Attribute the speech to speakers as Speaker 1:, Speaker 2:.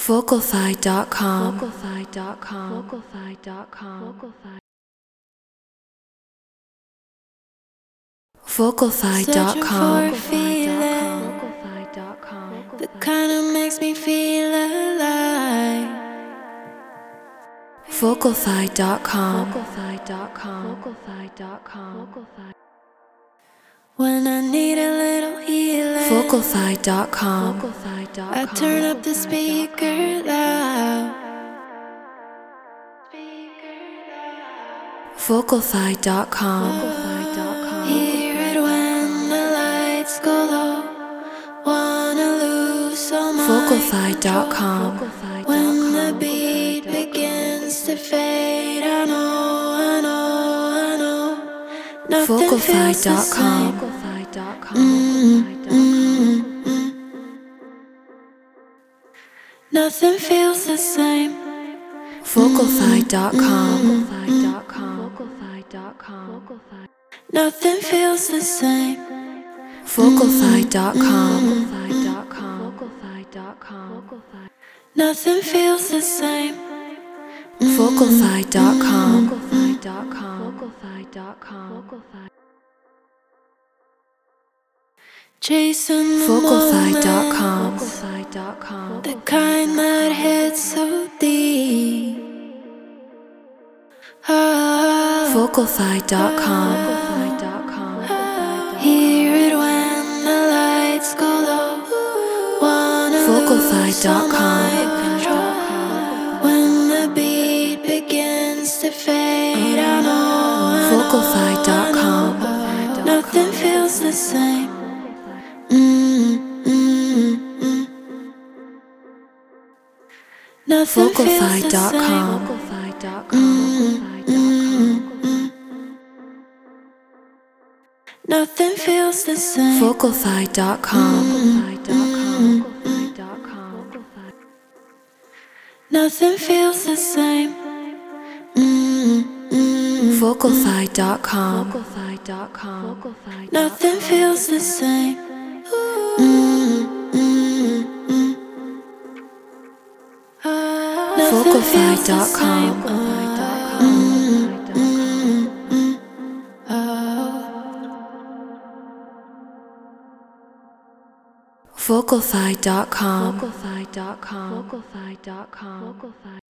Speaker 1: Vocalfy.com.
Speaker 2: Searching for a
Speaker 1: Vocalfy.com.
Speaker 2: feeling, the kind that makes me feel alive.
Speaker 1: Vocalfy.com.
Speaker 2: When I need a little healing,
Speaker 1: Vocalfy.com.
Speaker 2: I turn up the speaker loud.
Speaker 1: Vocalfy.com.
Speaker 2: Hear it when the lights go low. Wanna lose all my
Speaker 1: Vocalfy.com.
Speaker 2: control. When the beat begins to fade, I know nothing feels the same. Nothing feels the same.
Speaker 1: Vocalfy.com.
Speaker 2: Nothing feels the same.
Speaker 1: Vocalfy.com.
Speaker 2: Nothing feels the same.
Speaker 1: Vocalfy.com.
Speaker 2: Chasing the
Speaker 1: Vocalfy.com.
Speaker 2: moments, the kind that hits so deep.
Speaker 1: Vocalfy.com.
Speaker 2: Hear it when the lights go low. Wanna
Speaker 1: Vocalfy.com.
Speaker 2: lose all my control. When the beat begins to fade, I know
Speaker 1: Vocalfy.com.
Speaker 2: nothing feels the same. Nothing feels the
Speaker 1: Vocalfy.com.
Speaker 2: same. Nothing feels the same.
Speaker 1: Vocalfy.com.
Speaker 2: Nothing feels the same.
Speaker 1: Vocalfy.com.
Speaker 2: Nothing feels the same. Nothing feels the same.
Speaker 1: Vocalfy.com.